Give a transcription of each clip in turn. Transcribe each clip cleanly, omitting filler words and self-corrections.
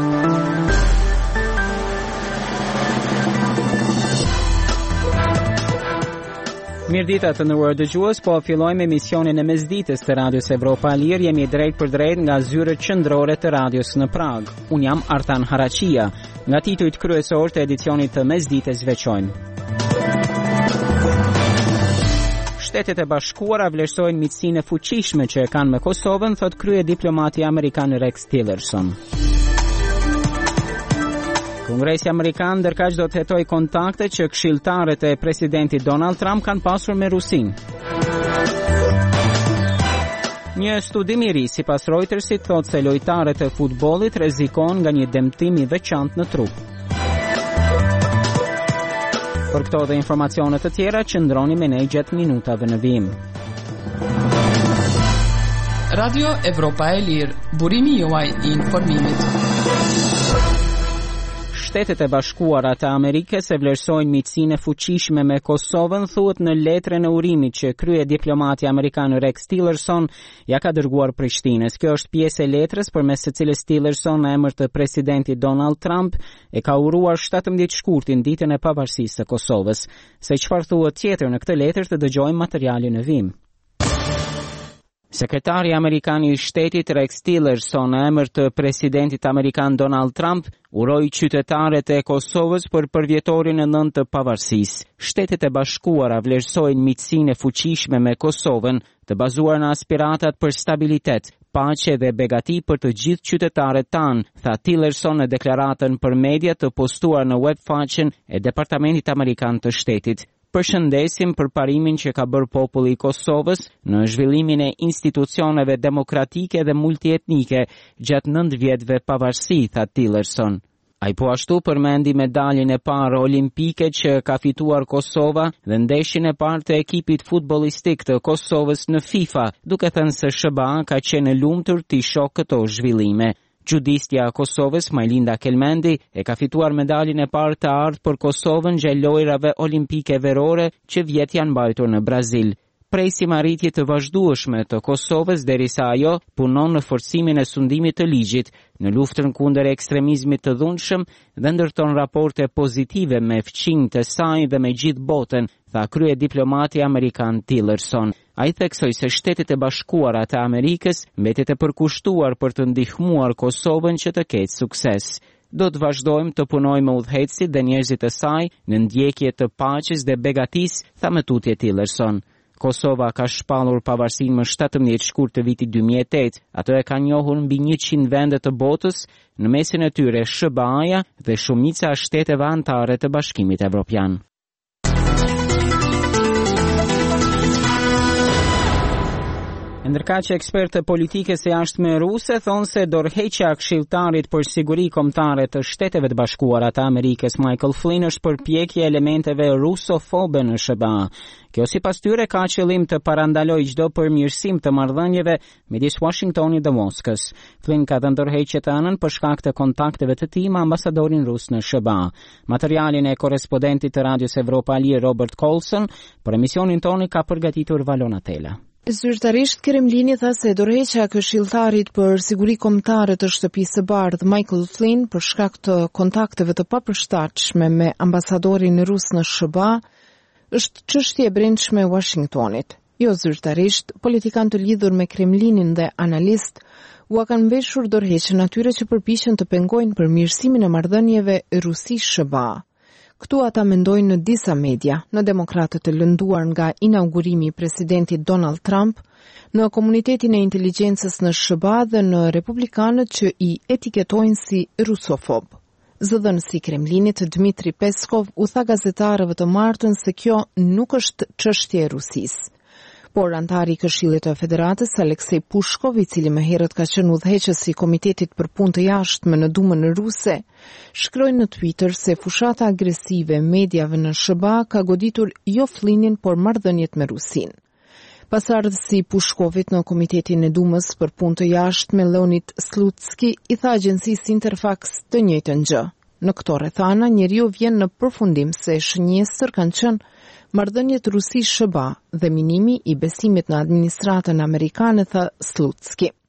Mirdita të nderuar dëgjues, po fillojmë emisionin e mesditës të Radios Evropa Lir. Jemi drejt për drejt nga zyrët qendrore të radios në Prag. Unë jam Artan Haraqia. Nga titujt kryesor të edicionit të mesditës veçojnë: Shtetet e Bashkuara vlerësojnë miqësinë e fuqishme që e kanë me Kosovën, thot krye diplomati amerikan Rex Tillerson. Kongresi Amerikan ndërkaq do të hetoj kontakte që këshilltarët e presidentit Donald Trump kanë pasur me Rusinë. Një studim i ri sipas Reutersit thotë se lojtarët e futbollit rrezikojnë nga një dëmtim i veçantë në trup. Për këto dhe informacione të tjera, qëndroni me ne gjatë minutave në vijim. Radio Evropa e Lirë, burimi juaj i informimit. Shtetet e Bashkuara të Amerikës e vlerësojnë miqësinë e fuqishme me Kosovën, thuhet në letrën e urimit që krye diplomati amerikan Rex Tillerson ja ka dërguar Prishtinës. Kjo është pjesë e letrës përmes së cilës Tillerson në emër të presidentit Donald Trump e ka uruar 17 shkurtin ditën e pavarësisë së Kosovës. Se çfarë thuhet tjetër në këtë letër, të dëgjojmë materialin në vijim. Sekretari Amerikan i Shtetit Rex Tillerson në emër të presidentit amerikan Donald Trump uroi qytetarët e Kosovës për përvjetorin e 9 të pavarësisë. Shtetet e Bashkuara vlerësojnë miqësinë e fuqishme me Kosovën, të bazuar në aspiratat për stabilitet, paqe dhe begati për të gjithë qytetarët tanë, tha Tillerson në deklaratën për media të postuar në web faqen e Departamentit Amerikan të Shtetit. Përshëndesim përparimin që ka bërë populli i Kosovës në zhvillimin e institucioneve demokratike dhe multietnike gjatë 9 vjetëve pavarësi, tha Tillerson. Ai po ashtu përmendi medaljen e parë olimpike që ka fituar Kosova dhe ndeshjen e parë të ekipit futbollistik të Kosovës në FIFA, duke thënë se SBA ka qenë e lumtur të shohë këto zhvillime. Gjudistja e Kosovës, Majlinda Kelmendi, e ka fituar medaljen e parë të ardhur për Kosovën gjatë lojrave olimpike verore që vjet janë mbajtur në Brazil. Presim arritje të vazhdueshme të Kosovës derisa ajo punon në forcimin e sundimit të ligjit, në luftën kundër ekstremizmit të dhunshëm dhe ndërton raporte pozitive me fqinjtë e saj dhe me gjithë botën, tha krye diplomati amerikan Tillerson. Ai theksoi se Shtetet e Bashkuara të Amerikës mbetet e përkushtuar për të ndihmuar Kosovën që të ketë sukses. Do të vazhdojmë të punojmë me udhëheqësit dhe njerëzit e saj në ndjekje të paqes dhe begatisë, tha me tutje Tillerson. Kosova ka shpallur pavarësinë më 17 shkurt të vitit 2008. Ato e kanë njohur mbi 100 vende të botës, në mesin e tyre SBA-ja dhe shumica e shteteve anëtare të Bashkimit Evropian. Ndërkaq që ekspertë politike së jashtme ruse thonë se dorëheqja e këshilltarit për siguri kombëtare të Shteteve të Bashkuara të Amerikës Michael Flynn është përpjekje elementeve rusofobe në SBA. Kjo sipas tyre ka qëllim të parandalojë çdo përmirësim të marrëdhënieve midis Washingtonit dhe Moskës. Flynn ka dhënë dorëheqje të anën për shkak të kontakteve të tij me ambasadorin rus në SBA. Materialin e korrespondentit të Radios Evropa Lir Robert Colson për emisionin tonë ka përgatitur Valona Tela. Zyrtarisht Kremlini tha se dorëheqja e këshilltarit për siguri kombëtare të Shtëpisë së Bardhë Michael Flynn për shkak të kontakteve të papërshtatshme me ambasadorin rus në SBA është çështje e brendshme e Washingtonit. Jo zyrtarisht, politikanë të lidhur me Kremlinin dhe analist u kanë mbeshur dorëheqjen atyre që përpiqen të pengojnë përmirësimin e marrëdhënieve Rusi-SBA. Këtu ata mendojnë në disa media, në demokratët të lënduar nga inaugurimi i presidentit Donald Trump, në komunitetin e inteligjencës në SBA dhe në republikanët që i etiketojnë si rusofob. Zëdhënësi i Kremlinit Dmitri Peskov u tha gazetarëve të martën se kjo nuk është çështje e Rusisë. Por antari i Këshillit të Federatës Aleksej Pushkov, i cili më herët ka qenë udhëheqës i Komitetit për Punë të Jashtme në Dumën ruse, shkroi në Twitter se fushata agresive e mediave në SBA ka goditur jo Flynnin, por marrëdhëniet me Rusinë. Pasardhësi Pushkovit në Komitetin e Dumës për Punë të Jashtme Leonid Slutski i tha agjencisë Interfax të njëjtën gjë. Në këto rrethana njeriu vjen në përfundim se shënjesër kanë qenë marrëdhëniet Rusi-SBA dhe minimi i besimit në administratën amerikane, tha Slutski.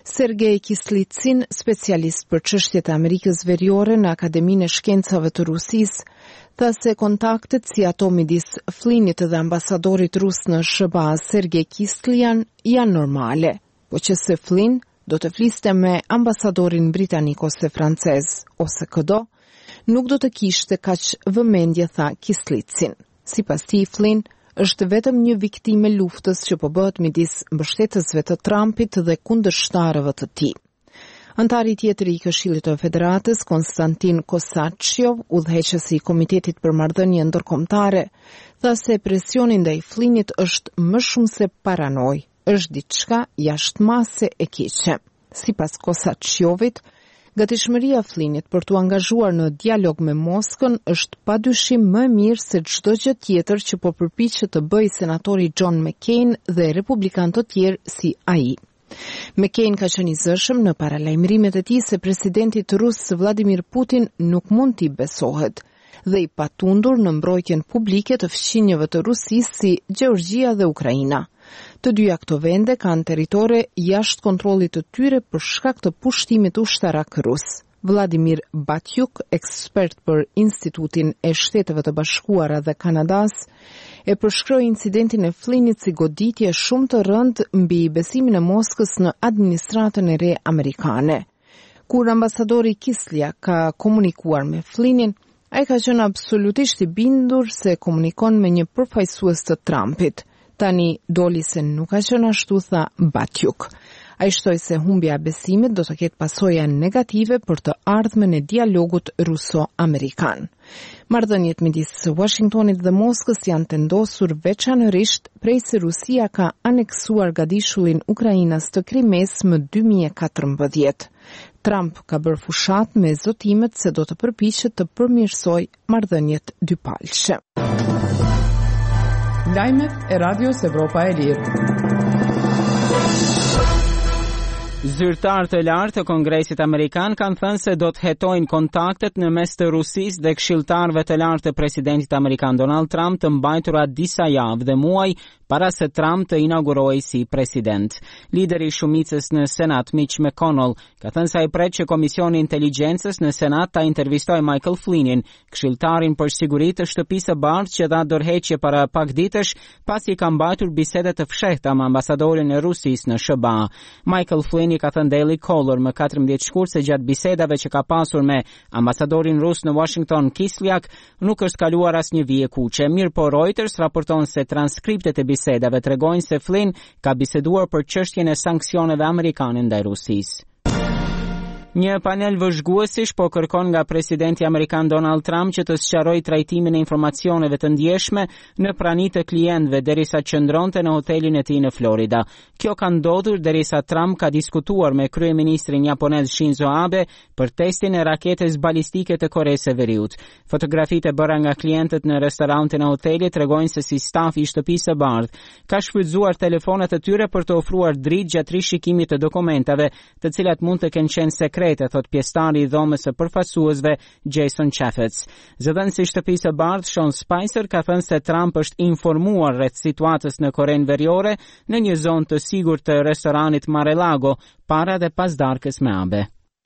Sergej Kislicin, specialist për çështjet e Amerikës Veriore në Akademinë e Shkencave të Rusisë, tha se kontaktet si ato midis Flynnit dhe ambasadorit rus në SBA Sergej Kislian janë normale, po që se Flynn do të fliste me ambasadorin britanik ose francez ose këdo, nuk do të kishte kaq vëmendje, tha Kislicin. Sipas tij, Flynn është vetëm një viktime luftës që po bëhet midis mbështetësve të Trumpit dhe kundërshtarëve të tij. Antari tjetër i Këshillit të Federatës, Konstantin Kosatshiov, udhëheqësi i Komitetit për Marrëdhënie Ndërkombëtare, tha se presioni ndaj Flynnit është më shumë se paranoj, është diçka jashtëmase e keqe. Sipas Kosatshiovit, gatishmëria e Flynnit për t'u angazhuar në dialog me Moskën është padyshim më mirë se çdo gjë tjetër që po përpiqet të bëjë senatori John McCain dhe republikanë të tjerë si ai. McCain ka qenë i zëshëm në paralajmërimet e tij se presidenti rus Vladimir Putin nuk mund t'i besohet dhe i patundur në mbrojtjen publike të fqinjeve të Rusisë si Gjeorgjia dhe Ukraina. Të dyja këto vende kanë territore jashtë kontrollit të tyre për shkak të pushtimit ushtarak rus. Vladimir Batyuk, ekspert për Institutin e Shteteve të Bashkuara dhe Kanadas, e përshkroi incidentin e Flynnit si goditje shumë të rëndë mbi besimin e Moskës në administratën e re amerikane. Kur ambasadori Kislyak ka komunikuar me Flynnin, ai ka qenë absolutisht i bindur se komunikon me një përfaqësues të Trumpit. Tani doli se nuk ka qenë ashtu, tha Batyuk. Ai shtoi se humbja e besimit do të ketë pasoja negative për të ardhmen e dialogut ruso-amerikan. Marrëdhëniet midis Washingtonit dhe Moskës janë tendosur veçanërisht prej se Rusia ka aneksuar gadishullin Ukrainas të Krimes më 2014. Trump ka bërë fushat me zotimet se do të përpiqet të përmirësojë marrëdhëniet dypalëshe. Lajmet e Radios Evropa e Lirë. Zyrtarë të lartë të Kongresit Amerikan kanë thënë se do të hetojnë kontaktet në mes të Rusisë dhe këshilltarëve të lartë të presidentit amerikan Donald Trump të mbajtura disa javë dhe muaj para se Trump të inaugurojë si president. Lideri i shumicës në Senat, Mitch McConnell, ka thënë se ai pret që Komisioni i Inteligjencës në Senat ta intervistojë Michael Flynnin, këshilltarin për siguri të Shtëpisë së Bardhë që dha dorëheqje para pak ditësh pasi ka mbajtur bisede të fshehta me ambasadorin e Rusisë në SBA. Michael Flynn ka thënë Daily Caller më 14 shkurt se gjatë bisedave që ka pasur me ambasadorin rus në Washington Kislyak nuk është kaluar asnjë vije kuqe. Mirë po Reuters raporton se transkriptet e bisedave tregojnë se Flynn ka biseduar për çështjen e sanksioneve amerikane ndaj Rusisë. Një panel vëzhguesish po kërkon nga presidenti amerikan Donald Trump që të sqarojë trajtimin e informacioneve të ndjeshme në prani të klientëve derisa qëndronte në hotelin e tij në Florida. Kjo ka ndodhur derisa Trump ka diskutuar me kryeministrin japonez Shinzo Abe për testin e raketës balistike të Koreas së Veriut. Fotografitë e bëra nga klientët në restorantin e hotelit tregojnë se si stafi i Shtëpisë së Bardhë ka shfrytzuar telefonat e tyre për të ofruar dritë gjatë rishikimit të dokumentave, të cilat mund të kenë qenë sekrete, thot pjesëtari i dhomës së përfaqësuesve Jason Chaffetz. Zëdhënësi i Shtëpisë së Bardhë Sean Spicer ka thënë se Trump është informuar rreth situatës në Korenë Veriore në një zonë të sigurt të restoranit Mar-a-Lago para dhe pas darkës me Abe.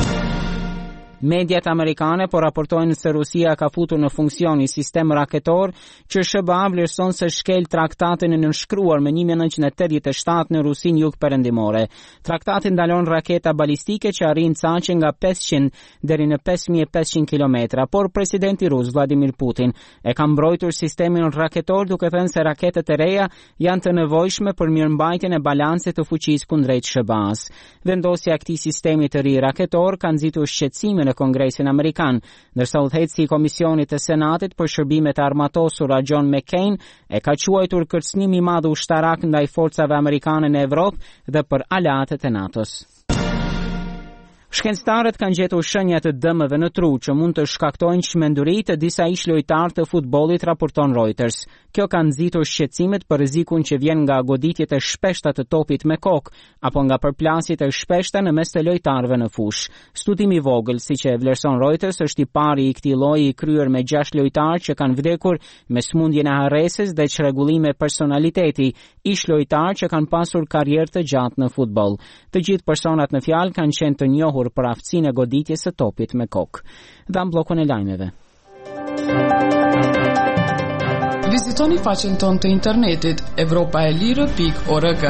Mediat amerikane po raportojnë se Rusia ka futur në funksion një sistem raketor që SBA vlerëson se shkel traktatin e nënshkruar me 1987 në Rusinë jugperëndimore. Traktati ndalon raketa balistike që arrin caqe nga 500 deri në 5500 kilometra, por presidenti rus Vladimir Putin e ka mbrojtur sistemin raketor duke thënë se raketet e reja janë të nevojshme për mirëmbajtjen e balancit të fuqisë kundrejt SBA-s. Vendosja e këtij sistemi të ri raketor ka nxitur shqetësime në Kongresin Amerikan, ndërsa udhëheqësi i Komisionit të Senatit për shërbimet e armatosura John McCain e ka quajtur kërcënim i madh ushtarak ndaj forcave amerikane në Evropë dhe për aleatët e NATO-s. Shkencëtarët kanë gjetur shenja të dëmeve në tru që mund të shkaktojnë çmenduri të disa ish lojtarë të futbollit, raporton Reuters. Kjo ka nxitur shqetësimet për rrezikun që vjen nga goditjet e shpeshta të topit me kokë apo nga përplasjet e shpeshta në mes të lojtarëve në fushë. Studimi i vogël, siç e vlerëson Reuters, është i pari i këtij lloji i kryer me 6 lojtarë që kanë vdekur me sëmundjen e harresës dhe çrregullime personaliteti, ish lojtarë që kanë pasur karrierë të gjatë në futboll. Të gjithë personat në fjalë kanë qenë të njohur për aftësinë e goditjes së topit me kokë. Dham bllokun e lajmeve. Vizitoni faqen tonë të internetit europaelire.org.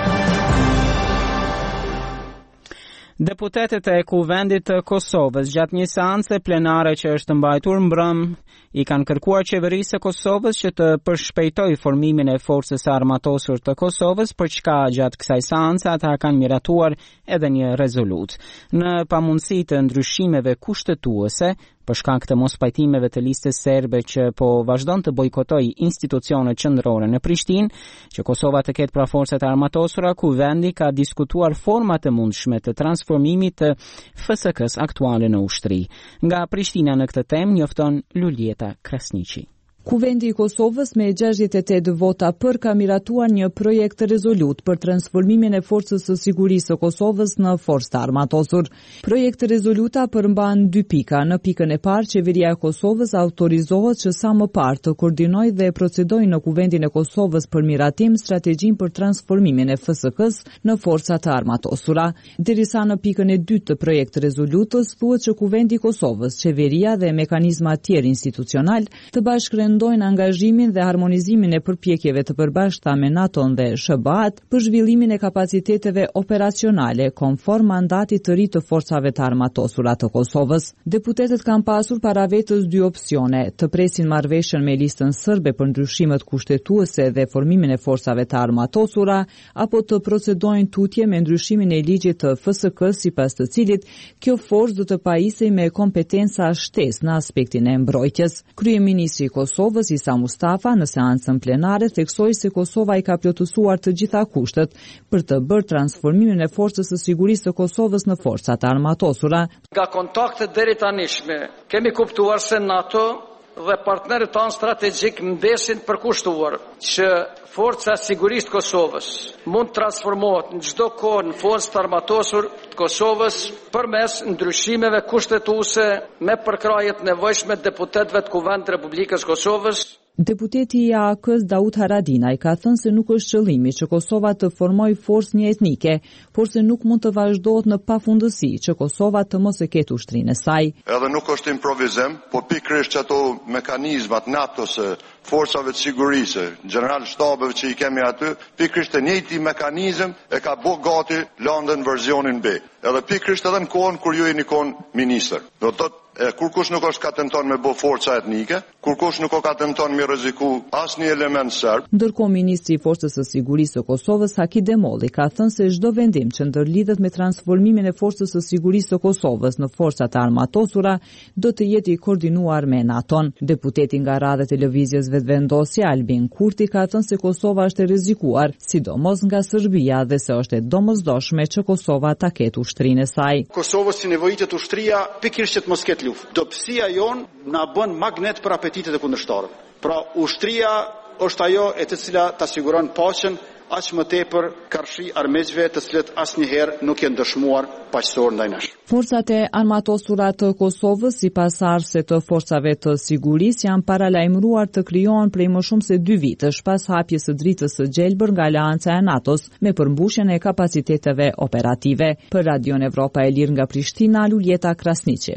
Deputetët e Kuvendit të Kosovës gjatë një seance plenare që është mbajtur mbrëm i kanë kërkuar qeverisë së Kosovës që të përshpejtojë formimin e forcës së armatosur të Kosovës, për çka gjatë kësaj seance ata kanë miratuar edhe një rezolutë. Në pamundësi të ndryshimeve kushtetuese, për shkak të mospajtimeve të listës serbe që po vazhdon të bojkotojë institucionet qendrore në Prishtinë, që Kosova të ketë pra forcat armatosura, Kuvendi ka diskutuar forma të mundshme të transformimit të FSK-s aktuale në ushtri. Nga Prishtina në këtë temë njofton Lulieta Krasniqi. Kuvendi i Kosovës me 68 vota për ka miratuar një projekt rezolut për transformimin e forcës së sigurisë së Kosovës në forcë të armatosur. Projekti rezoluta përmban 2 pika. Në pikën e parë, qeveria e Kosovës autorizohet që sa më parë të koordinojë dhe procedojë në Kuvendin e Kosovës për miratim strategjinë për transformimin e FSK-s në forca të armatosura. Derisa në pikën e dytë të projektit rezolutës thuhet që Kuvendi i Kosovës, qeveria dhe mekanizma tjerë institucional të bashkërendojnë angazhimin dhe harmonizimin e përpjekjeve të përbashkëta me NATO-n dhe SHBA-t për zhvillimin e kapaciteteve operacionale konform mandatit të ri të forcave të armatosura të Kosovës. Deputetët kanë pasur para vetës 2 opsione: të presin marrëveshjen me listën serbe për ndryshimet kushtetuese dhe formimin e forcave të armatosura, apo të procedojnë tutje me ndryshimin e ligjit të FSK-s, sipas të cilit kjo forcë do të pajisej me kompetenca shtesë në aspektin e mbrojtjes. Kryeministri i Kosovës Isa Mustafa në seancën plenare theksoi se Kosova i ka plotësuar të gjitha kushtet për të bërë transformimin e forcës së sigurisë së Kosovës në forcat armatosura. Nga kontaktet deri tanishme kemi kuptuar se NATO dhe partnerët tanë strategjik mbesin përkushtuar që forca e sigurisë të Kosovës mund të transformohet në çdo kohë në forcë të armatosur të Kosovës përmes ndryshimeve kushtetuese me përkrajet të nevojshme të deputetëve të Kuvendit të Republikës Kosovës. Deputeti i AK-s Daud Haradinaj ka thënë se nuk është qëllimi që Kosova të formojë forcë një etnike, por se nuk mund të vazhdohet në pafundësi që Kosova të mos e ketë ushtrinë e saj. Edhe nuk është improvizim, por pikërisht ato mekanizmat NATO-s, forcave të sigurisë, general shtabeve që i kemi aty, pikërisht e njëjti mekanizëm e ka bë gati London versionin B. Edhe pikërisht edhe në kohën kur ju jeni ministër. Do të thotë kur kush nuk është ka tenton me bë forca etnike, kur kush nuk ka tenton me rreziku asnjë element serb. Ndërkohë ministri i Forcës së Sigurisë së Kosovës Haki Demolli ka thënë se çdo vendim që ndërlidhet me transformimin e Forcës së Sigurisë së Kosovës në forca të armatosura do të jetë i koordinuar me NATO-n. Deputeti nga radha e televizjes Vetvendosja Albin Kurti ka thënë se Kosova është e rrezikuar, sidomos nga Serbia, dhe se është e domosdoshme që Kosova ta ketë ushtrinë e saj. Kosovës si nevojitet ushtria pikërisht që të mos ketë luftë. Dobësia jon na bën magnet për apetitet e kundërshtarëve. Pra ushtria është ajo e të cila ta siguron paqen, aq më tepër karshi armiqve të cilët asnjëherë nuk janë dëshmuar paqësor ndaj nesh. Forcat e armatosura të Kosovës, sipas arse të forcave të sigurisë, janë paralajmëruar të krijohen prej më shumë se 2 vitësh pas hapjes së dritës së gjelbër nga Aleanca e NATO-s me përmbushjen e kapaciteteve operative. Për Radion Evropa e Lirë nga Prishtina, Lulieta Krasniqi.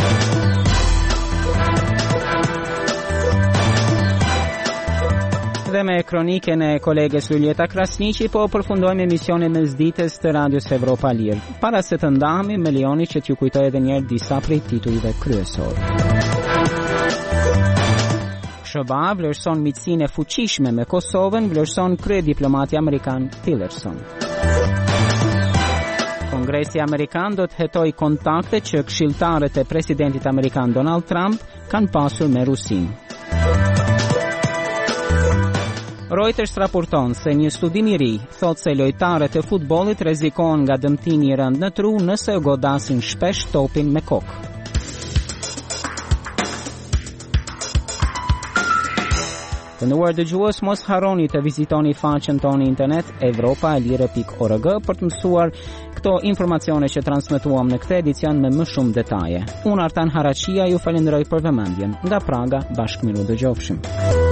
Dhe me kroniken e kolegës Lulieta Krasniqi po përfundojmë emisionin mesditës të Radios Evropa Lirë. Para se të ndahemi, me lejoni që t'ju kujtoj edhe njerë disa prej titujve kryesor. SHBA vlerëson miqësinë e fuqishme me Kosovën, vlerëson kryediplomati amerikan Tillerson. Kongresi Amerikan do të hetoj kontakte që këshilltarët e presidentit amerikan Donald Trump kanë pasur me Rusinë. Reuters raporton se një studim I ri thot se lojtarët e futbollit rrezikohen nga dëmtimi I rënd në tru nëse godasin shpesh topin me kokë. Të nderuar dëgjues, mos harroni të vizitoni faqen tonë internet evropaelire.org për të mësuar këto informacione që transmetuam në këtë edicion me më shumë detaje. Unë Artan Haraqia ju falenderoj për vëmendjen. Nga Praga, bashkë miru dëgjofshim.